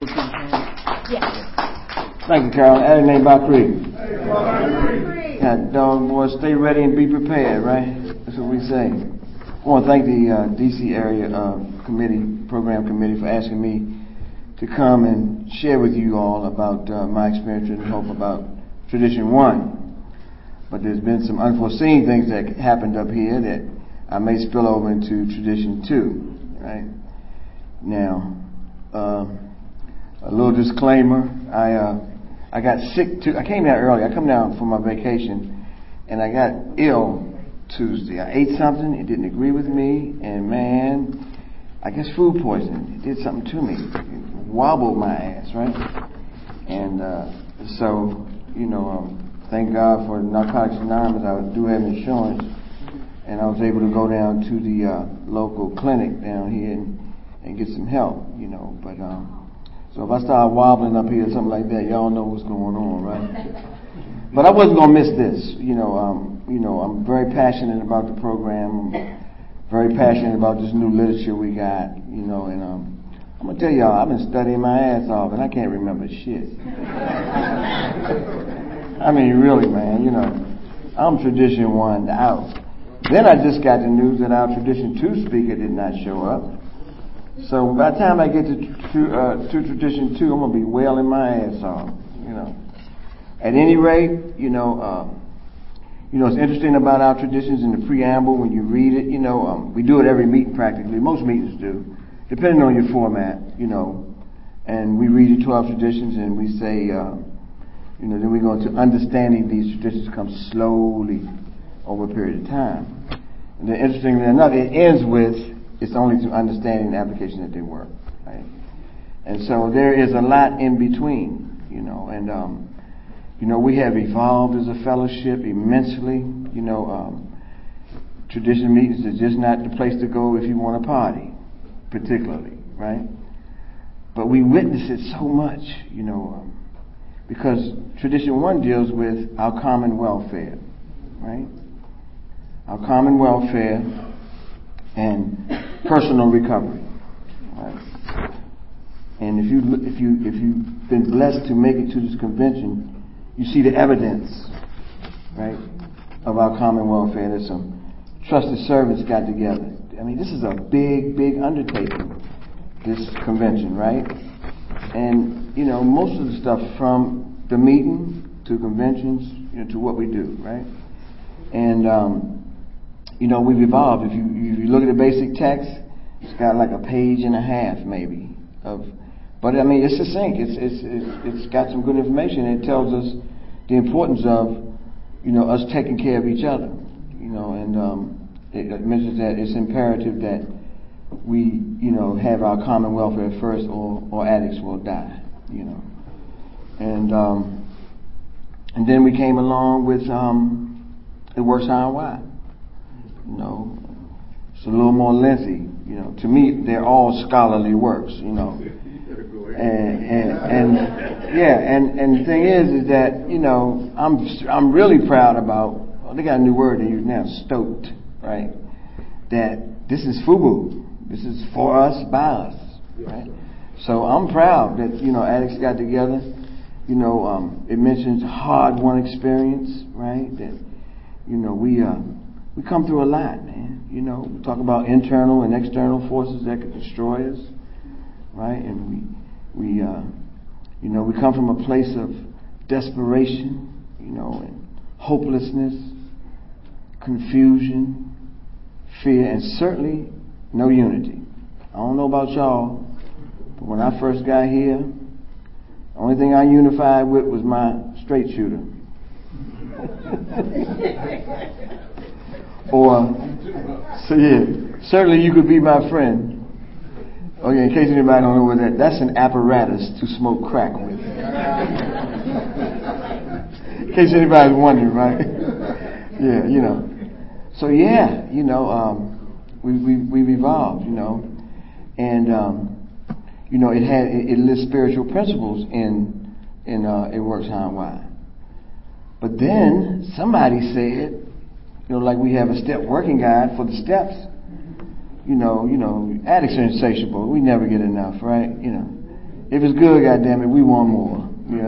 Yes. Thank you, Carol. Added name by three. Dog boy, stay ready and be prepared, right? That's what we say. I want to thank the D.C. area program committee for asking me to come and share with you all about my experience and hope about Tradition 1. But there's been some unforeseen things that happened up here that I may spill over into Tradition 2, right? Now, a little disclaimer, I got sick I came down early. I come down for my vacation, and I got ill Tuesday. I ate something, it didn't agree with me, and man, I guess food poisoning. It did something to me. It wobbled my ass, right? And so, thank God for Narcotics Anonymous. I do have insurance, and I was able to go down to the local clinic down here and get some help, But so if I start wobbling up here or something like that, y'all know what's going on, right? But I wasn't gonna miss this, I'm very passionate about the program. I'm very passionate about this new literature we got, and I'm gonna tell y'all, I've been studying my ass off, and I can't remember shit. I mean, really, man, I'm Tradition 1 out. Then I just got the news that our Tradition 2 speaker did not show up. So by the time I get to Tradition 2, I'm gonna be wailing my ass off, At any rate, it's interesting about our traditions in the preamble when you read it. We do it every meeting practically. Most meetings do, depending on your format, And we read the 12 traditions and we say, then we go into understanding these traditions come slowly over a period of time. And then interestingly enough, it ends with it's only through understanding and application that they work, right? And so there is a lot in between, and we have evolved as a fellowship immensely. Tradition meetings is just not the place to go if you want to party, particularly, right? But we witness it so much, because Tradition 1 deals with our common welfare, right? Our common welfare and personal recovery, right? And if you've been blessed to make it to this convention, you see the evidence, right, of our common welfare. There's some trusted servants got together. I mean, this is a big, big undertaking, this convention, right? And most of the stuff from the meeting to conventions, to what we do, right? And we've evolved. If you look at the basic text, it's got like a page and a half maybe but I mean it's succinct. It's got some good information. It tells us the importance of us taking care of each other. It mentions that it's imperative that we have our common welfare first, or addicts will die. And then we came along with it works how and why. It's a little more lengthy. To me, they're all scholarly works. And the thing is that I'm really proud about. Well, they got a new word they use now, stoked, right? That this is FUBU. This is for us, by us, right? So I'm proud that addicts got together. It mentions hard-won experience, right? That we come through a lot, man. We talk about internal and external forces that could destroy us, right? And we come from a place of desperation, and hopelessness, confusion, fear, and certainly no unity. I don't know about y'all, but when I first got here, the only thing I unified with was my straight shooter. Certainly you could be my friend. Okay, in case anybody don't know what that's an apparatus to smoke crack with. In case anybody's wondering, right? Yeah, So we've evolved, and it lists spiritual principles in It Works How and Why. But then somebody said, like we have a step working guide for the steps. Addicts are insatiable. We never get enough, right? If it's good, goddammit, we want more.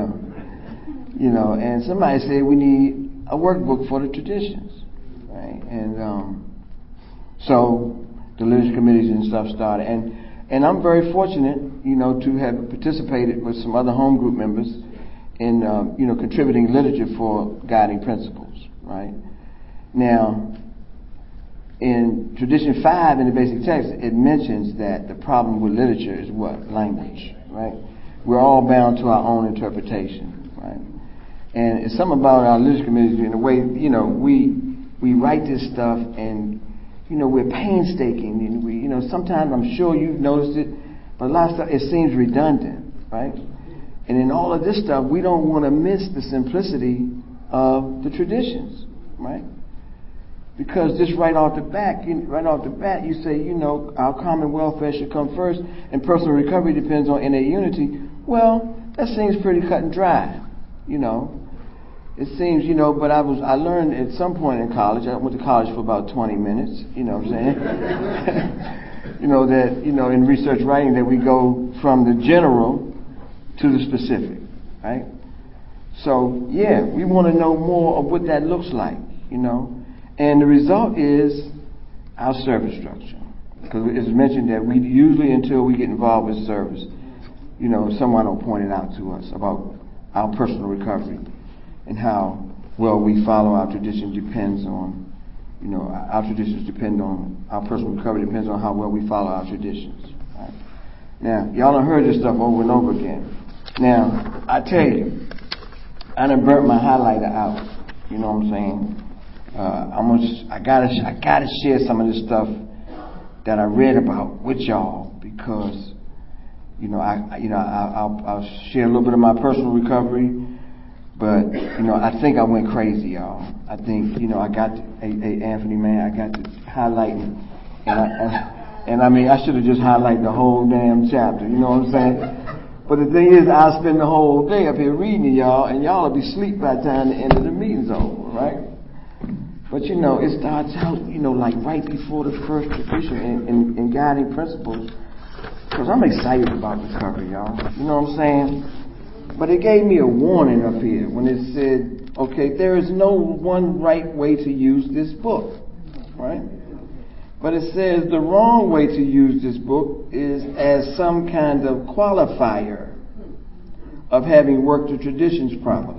And somebody said we need a workbook for the traditions, right? And so the literature committees and stuff started, and I'm very fortunate, to have participated with some other home group members in contributing literature for guiding principles, right? Now, in Tradition 5 in the basic text, it mentions that the problem with literature is what? Language, right? We're all bound to our own interpretation, right? And it's something about our literature committees in the way, we write this stuff and, we're painstaking. And we, sometimes I'm sure you've noticed it, but a lot of stuff, it seems redundant, right? And in all of this stuff, we don't want to miss the simplicity of the traditions, right? Because just right off the bat, you say, our common welfare should come first, and personal recovery depends on innate unity. Well, that seems pretty cut and dry, It seems, but I learned at some point in college. I went to college for about 20 minutes. You know what I'm saying? That in research writing that we go from the general to the specific, right? So yeah, we want to know more of what that looks like, And the result is our service structure. Because it's mentioned that we usually, until we get involved with service, someone will point it out to us about our personal recovery and how well we follow our tradition depends on, our traditions depend on, our personal recovery depends on how well we follow our traditions. Right? Now, y'all done heard this stuff over and over again. Now, I tell you, I done burnt my highlighter out. You know what I'm saying? I gotta share some of this stuff that I read about with y'all because, I'll share a little bit of my personal recovery, but I think I went crazy, y'all. I think I got Anthony, man, I got to highlighting, and I should have just highlighted the whole damn chapter. You know what I'm saying? But the thing is, I'll spend the whole day up here reading to y'all, and y'all will be asleep by the time the end of the meeting's over, right? But it starts out, like right before the first tradition in guiding principles. Because I'm excited about recovery, y'all. You know what I'm saying? But it gave me a warning up here when it said, okay, there is no one right way to use this book, right? But it says the wrong way to use this book is as some kind of qualifier of having worked the traditions properly.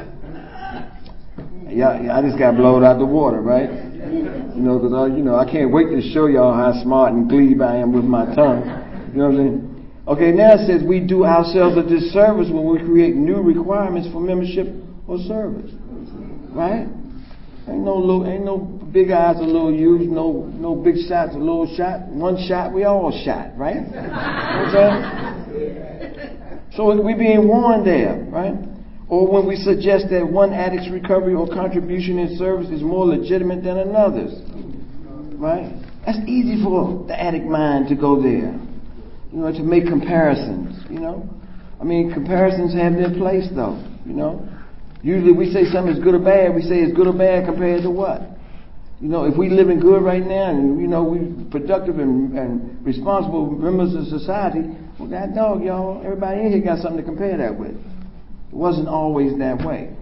Yeah, I just got blown out the water, right? Because I can't wait to show y'all how smart and glebe I am with my tongue. You know what I'm saying? Okay, now it says we do ourselves a disservice when we create new requirements for membership or service, right? Ain't no big eyes or little U's, no big shots or little shot. One shot, we all shot, right? You know what I'm saying? So we're being warned there, right? Or when we suggest that one addict's recovery or contribution in service is more legitimate than another's, right? That's easy for the addict mind to go there, to make comparisons, comparisons have their place though, Usually we say something is good or bad, we say it's good or bad compared to what? If we living good right now and, we productive and responsible members of society, well, that dog, y'all, everybody in here got something to compare that with. It wasn't always that way,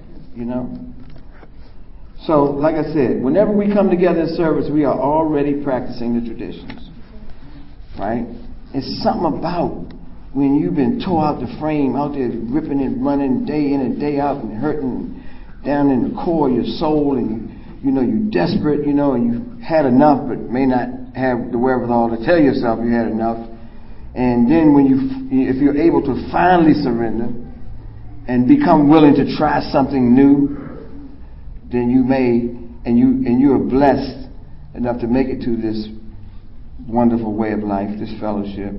So, like I said, whenever we come together in service, we are already practicing the traditions, right? It's something about when you've been tore out the frame, out there ripping and running day in and day out and hurting down in the core of your soul, and you're desperate, and you had enough, but may not have the wherewithal to tell yourself you had enough. And then if you're able to finally surrender and become willing to try something new, then you may, and you are blessed enough to make it to this wonderful way of life, this fellowship,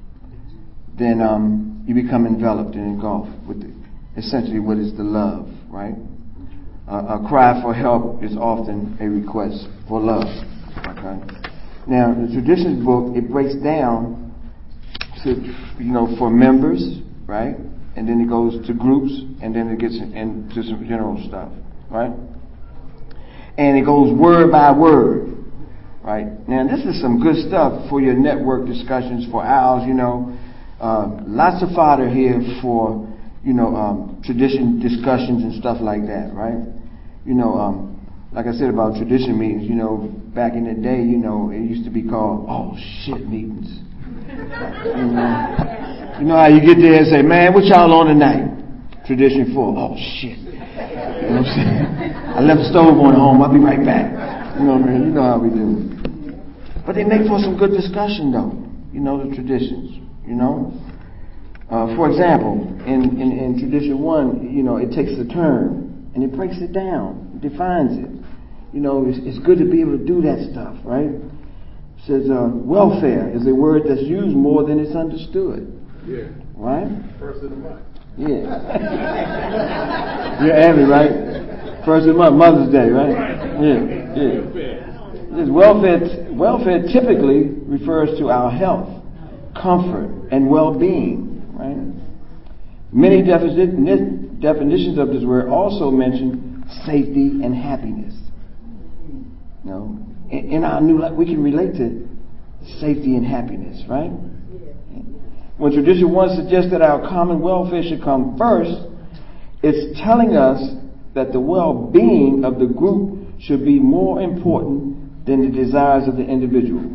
then you become enveloped and engulfed with essentially what is the love, right? A cry for help is often a request for love. Okay. Now, the traditions book, it breaks down to, for members, right? And then it goes to groups, and then it gets into some general stuff, right? And it goes word by word, right? Now, this is some good stuff for your network discussions, for ours, Lots of fodder here for, tradition discussions and stuff like that, right? Like I said about tradition meetings, back in the day, it used to be called, oh shit meetings. You know how you get there and say, man, what y'all on tonight? Tradition 4, oh shit. You know what I'm saying? I left the stove on at home, I'll be right back. You know what I mean? You know how we do. But they make for some good discussion though, the traditions, For example, in tradition 1, it takes a term and it breaks it down, it defines it. It's good to be able to do that stuff, right? It says welfare is a word that's used more than it's understood. Yeah. Right? First of the month. Yeah. You're Abby, right? First of the month, Mother's Day, right? Yeah. This welfare typically refers to our health, comfort, and well-being, right? Many definitions of this word also mention safety and happiness. In our new life, we can relate to safety and happiness, right? When tradition 1 suggests that our common welfare should come first, it's telling us that the well-being of the group should be more important than the desires of the individual.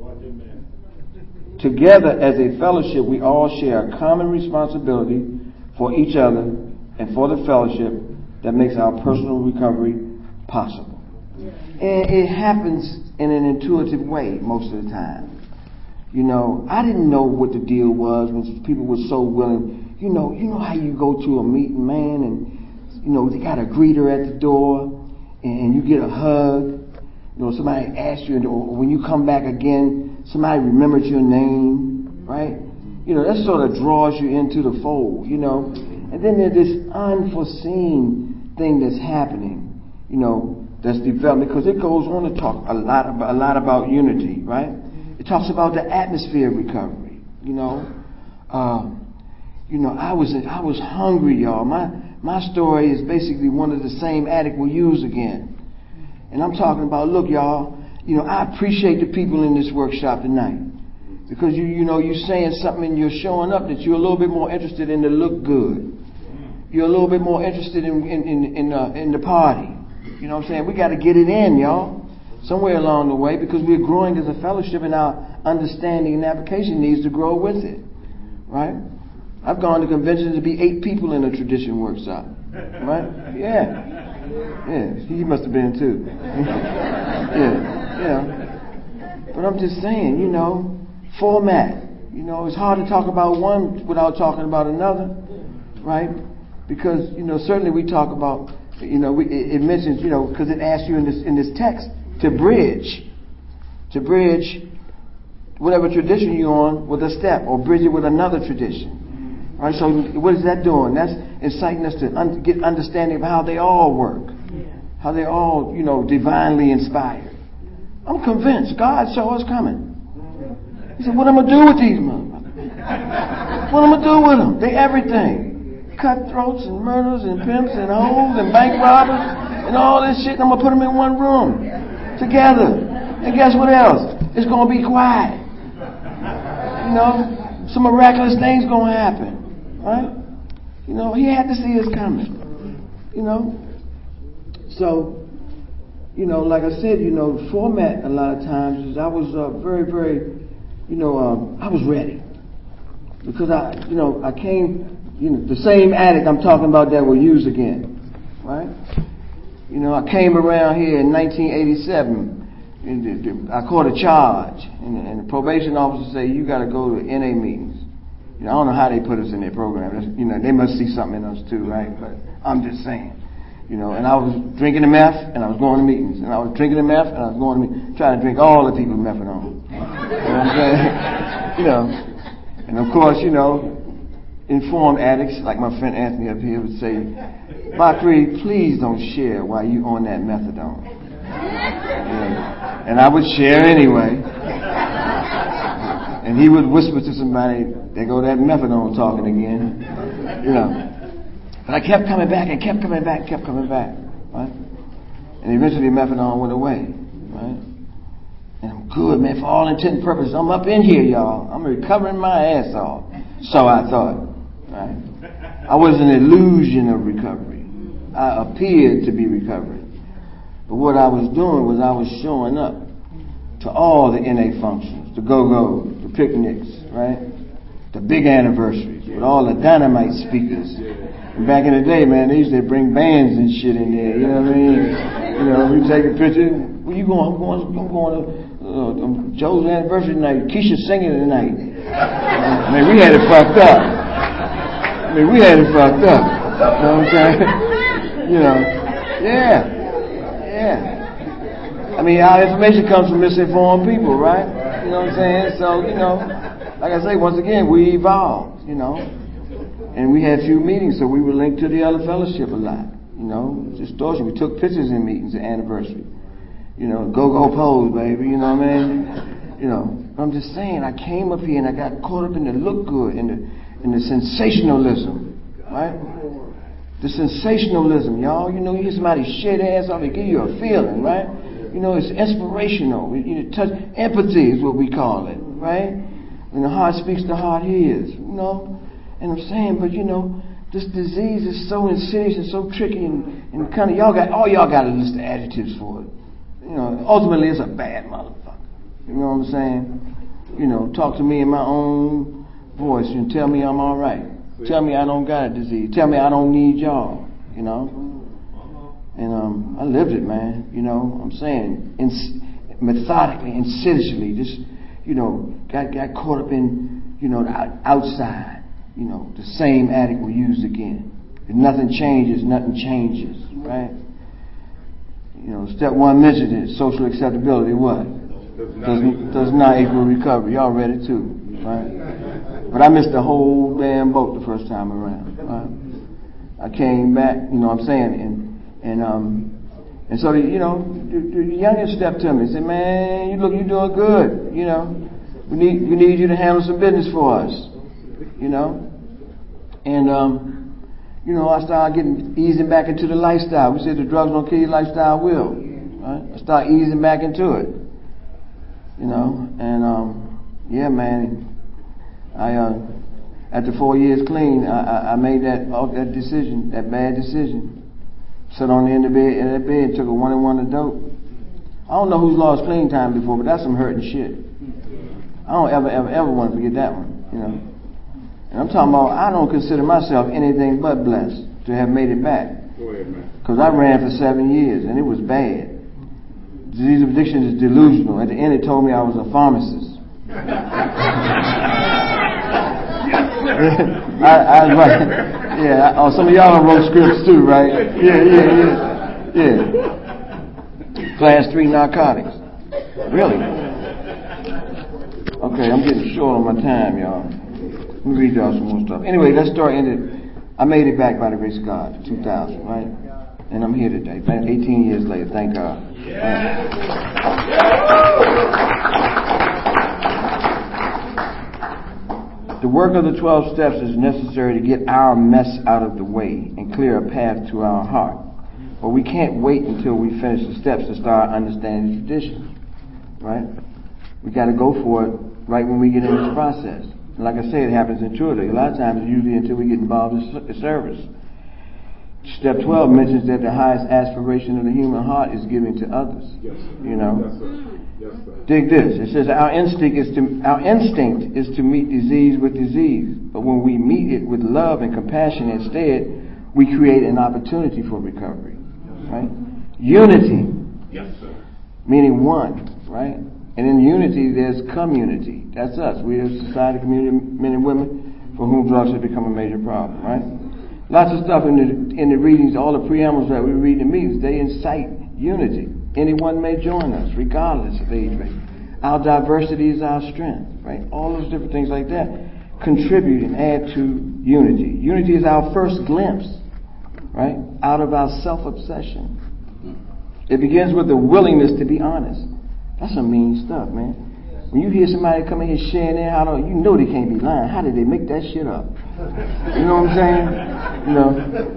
Together as a fellowship, we all share a common responsibility for each other and for the fellowship that makes our personal recovery possible. And it happens in an intuitive way most of the time. I didn't know what the deal was when people were so willing. You know how you go to a meeting, man, and they got a greeter at the door, and you get a hug. Somebody asks you, or when you come back again, somebody remembers your name, right? That sort of draws you into the fold, And then there's this unforeseen thing that's happening, that's developed, because it goes on to talk a lot about unity, right? It talks about the atmosphere of recovery. I was hungry, y'all. My story is basically one of the same addict will use again. And I'm talking about, look, y'all, I appreciate the people in this workshop tonight. Because you're saying something and you're showing up that you're a little bit more interested in the look good. You're a little bit more interested in the party. You know what I'm saying? We got to get it in, y'all. Somewhere along the way, because we're growing as a fellowship and our understanding and application needs to grow with it. Right? I've gone to conventions to be 8 people in a tradition workshop. Right? Yeah. He must have been too. Yeah. But I'm just saying, format. It's hard to talk about one without talking about another. Right? Because, certainly we talk about, it mentions, because it asks you in this text, to bridge whatever tradition you're on with a step, or bridge it with another tradition. All right, so what is that doing? That's inciting us to get understanding of how they all work, how they're all, divinely inspired. I'm convinced God saw us coming. He said, what am I going to do with these motherfuckers? What am I going to do with them? They everything. Cutthroats and murderers and pimps and hoes and bank robbers and all this shit. I'm going to put them in one room together. And guess what else? It's going to be quiet. Some miraculous things going to happen. Right? He had to see us coming. So, like I said, the format a lot of times is I was very, very, I was ready. Because I came, the same addict I'm talking about that will use again. Right? I came around here in 1987. I caught a charge, and the probation officer said, you got to go to NA meetings. I don't know how they put us in their program. They must see something in us too, right? But I'm just saying. And I was drinking the meth, and I was going to meetings. And I was drinking the meth, and I was going to meetings, trying to drink all the people methadone. You know what I'm saying? And of course, informed addicts, like my friend Anthony up here would say, Bakri, please don't share while you on that methadone. And I would share anyway. And he would whisper to somebody, there go that methadone talking again. But I kept coming back and kept coming back. Right? And eventually methadone went away. Right? And I'm good, man, for all intent and purposes. I'm up in here, y'all. I'm recovering my ass off. So I thought, right? I was an illusion of recovery. I appeared to be recovering. But what I was doing was I was showing up to all the NA functions, the go-go, the picnics, right? The big anniversaries with all the dynamite speakers. And back in the day, man, they used to bring bands and shit in there, you know what I mean? You know, we take a picture. Where you going? I'm going to Joe's anniversary tonight. Keisha singing tonight. Man, we had it fucked up. You know what I'm saying? You know, yeah. I mean, our information comes from misinformed people, right? You know what I'm saying? So, you know, like I say, once again, we evolved, you know. And we had few meetings, so we were linked to the other fellowship a lot. You know, distortion. We took pictures in meetings at anniversary. You know, go pose, baby. You know what I mean? You know, I'm just saying, I came up here and I got caught up in the look good, in the sensationalism, right? The sensationalism, y'all. You know, you hear somebody shit ass off, it give you a feeling, right? You know, it's inspirational. You touch empathy is what we call it, right? When the heart speaks, the heart hears. You know, and I'm saying, but you know, this disease is so insidious and so tricky, and kind of y'all got a list of adjectives for it. You know, ultimately it's a bad motherfucker. You know what I'm saying? You know, talk to me in my own voice and tell me I'm all right. Tell me I don't got a disease. Tell me I don't need y'all. You know. And I lived it, man. You know, I'm saying, methodically, insidiously, just, you know, got caught up in, you know, the outside. You know, the same addict we used again. If nothing changes, nothing changes, right? You know, step one mentioned it, social acceptability, what? Does not equal recovery. Y'all read it too, right? But I missed the whole damn boat the first time around, right? I came back, you know what I'm saying, and so, you know, the youngest stepped to me and said, man, you're doing good, you know. We need you to handle some business for us, you know. And, you know, I started easing back into the lifestyle. We said the drugs don't kill you, lifestyle will, right? I started easing back into it, you know. And, yeah, man, after 4 years clean, I made that decision, that bad decision. Sat on the end of that bed, took a 1-in-1 of dope. I don't know who's lost clean time before, but that's some hurting shit. I don't ever want to forget that one, you know. And I'm talking about, I don't consider myself anything but blessed to have made it back. Go ahead, man. Because I ran for 7 years, and it was bad. Disease of addiction is delusional. At the end, it told me I was a pharmacist. I was like, yeah. Oh, some of y'all wrote scripts too, right? Yeah. Class 3 narcotics. Really? Okay, I'm getting short on my time, y'all. Let me read y'all some more stuff. Anyway, that story ended. I made it back by the grace of God, 2000, right? And I'm here today, 18 years later. Thank God. Yeah. The work of the 12 steps is necessary to get our mess out of the way and clear a path to our heart. But we can't wait until we finish the steps to start understanding the traditions, right? We got to go for it right when we get in this process. And like I say, it happens intuitively. A lot of times, it's usually until we get involved in the service. Step 12 mentions that the highest aspiration of the human heart is giving to others. Yes. You know. Yes, sir. Yes, sir. Dig this. It says our instinct is to meet disease with disease, but when we meet it with love and compassion instead, we create an opportunity for recovery. Right? Unity. Yes, sir. Meaning one. Right? And in unity, there's community. That's us. We're a society, community, men and women for whom drugs have become a major problem. Right? Lots of stuff in the readings, all the preambles that we read in meetings, they incite unity. Anyone may join us, regardless of age range. Our diversity is our strength, right? All those different things like that contribute and add to unity. Unity is our first glimpse, right, out of our self-obsession. It begins with the willingness to be honest. That's some mean stuff, man. When you hear somebody come in here sharing their how you know they can't be lying. How did they make that shit up? You know what I'm saying? You know.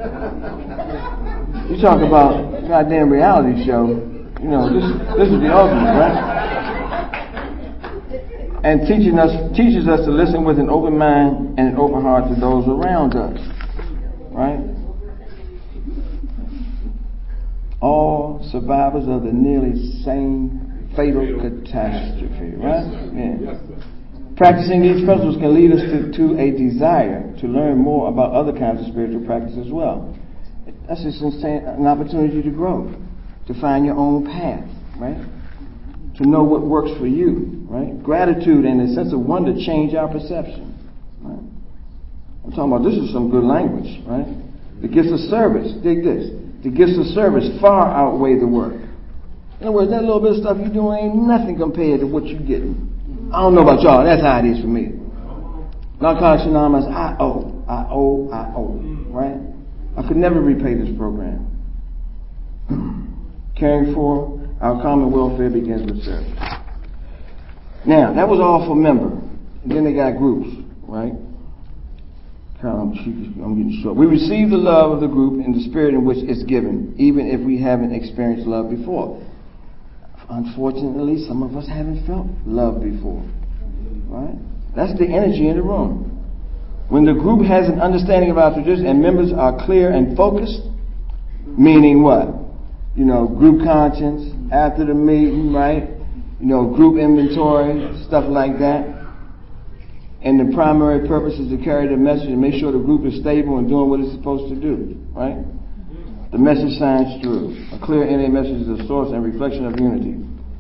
You talk about goddamn reality show. You know, this is the ultimate, right? and teaches us to listen with an open mind and an open heart to those around us. Right? All survivors of the nearly same fatal catastrophe. Right? Yeah. Practicing these principles can lead us to a desire to learn more about other kinds of spiritual practice as well. That's just an opportunity to grow, to find your own path, right? To know what works for you, right? Gratitude and a sense of wonder change our perception, right? I'm talking about, this is some good language, right? The gifts of service, dig this. The gifts of service far outweigh the work. In other words, that little bit of stuff you're doing ain't nothing compared to what you're getting. I don't know about y'all, that's how it is for me. Narcotics Anonymous, I owe, right? I could never repay this program. Caring for our common welfare begins with service. Now, that was all for member. And then they got groups, right? I'm getting short. We receive the love of the group in the spirit in which it's given, even if we haven't experienced love before. Unfortunately, some of us haven't felt love before, right? That's the energy in the room. When the group has an understanding of our tradition and members are clear and focused, meaning what? Group conscience, after the meeting, right? Group inventory, stuff like that. And the primary purpose is to carry the message and make sure the group is stable and doing what it's supposed to do, right? The message shines through. A clear NA message is a source and reflection of unity.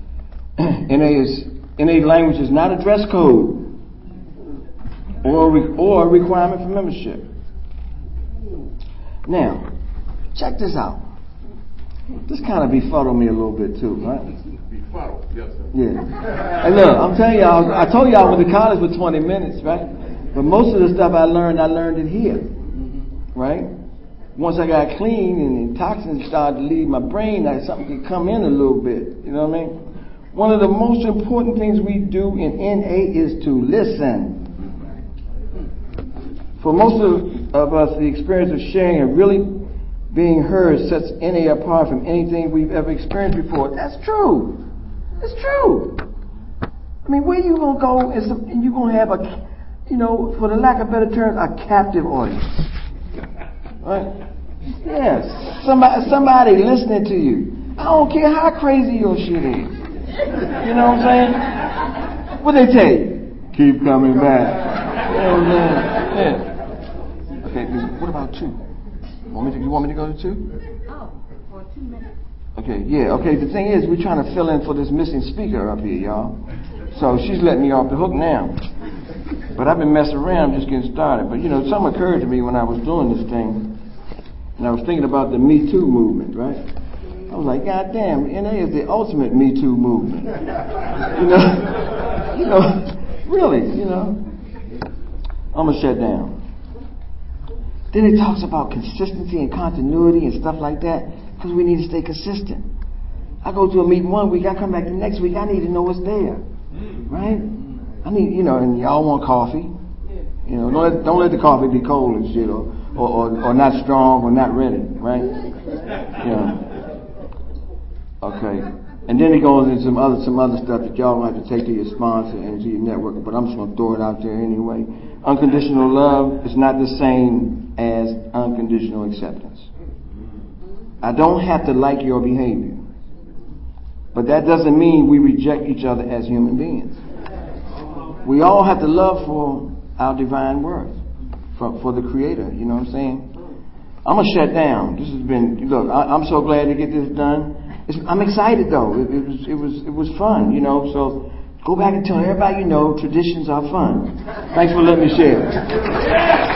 NA language is not a dress code or a requirement for membership. Now, check this out. This kind of befuddled me a little bit too, right? Befuddled, yes, sir. Yeah. And look, I'm telling y'all, I told y'all I went to college for 20 minutes, right? But most of the stuff I learned it here, right? Once I got clean and the toxins started to leave my brain, something could come in a little bit. You know what I mean? One of the most important things we do in NA is to listen. For most of us, the experience of sharing and really being heard sets NA apart from anything we've ever experienced before. That's true. It's true. I mean, where you going to go and you're going to have for the lack of better terms, a captive audience. Right? Yes. Somebody listening to you. I don't care how crazy your shit is. You know what I'm saying? What they tell you? Keep coming back. You know what I'm saying? Yeah. Okay, what about 2? You want me to go to 2? Oh, for 2 minutes. Okay, yeah. Okay, the thing is, we're trying to fill in for this missing speaker up here, y'all. So she's letting me off the hook now. But I've been messing around just getting started. But, something occurred to me when I was doing this thing. And I was thinking about the Me Too movement, right? I was like, God damn, NA is the ultimate Me Too movement. Really, I'm going to shut down. Then it talks about consistency and continuity and stuff like that, because we need to stay consistent. I go to a meeting 1 week, I come back the next week, I need to know what's there, right? I need, and y'all want coffee. Don't let the coffee be cold and shit, or not strong or not ready, right? Okay. And then it goes into some other stuff that y'all gonna have to take to your sponsor and to your network, but I'm just gonna throw it out there anyway. Unconditional love is not the same as unconditional acceptance. I don't have to like your behavior, but that doesn't mean we reject each other as human beings. We all have to love for our divine worth, for the Creator. You know what I'm saying? I'm gonna shut down. This has been, look, I'm so glad to get this done. I'm excited though. It was fun, So go back and tell everybody traditions are fun. Thanks for letting me share.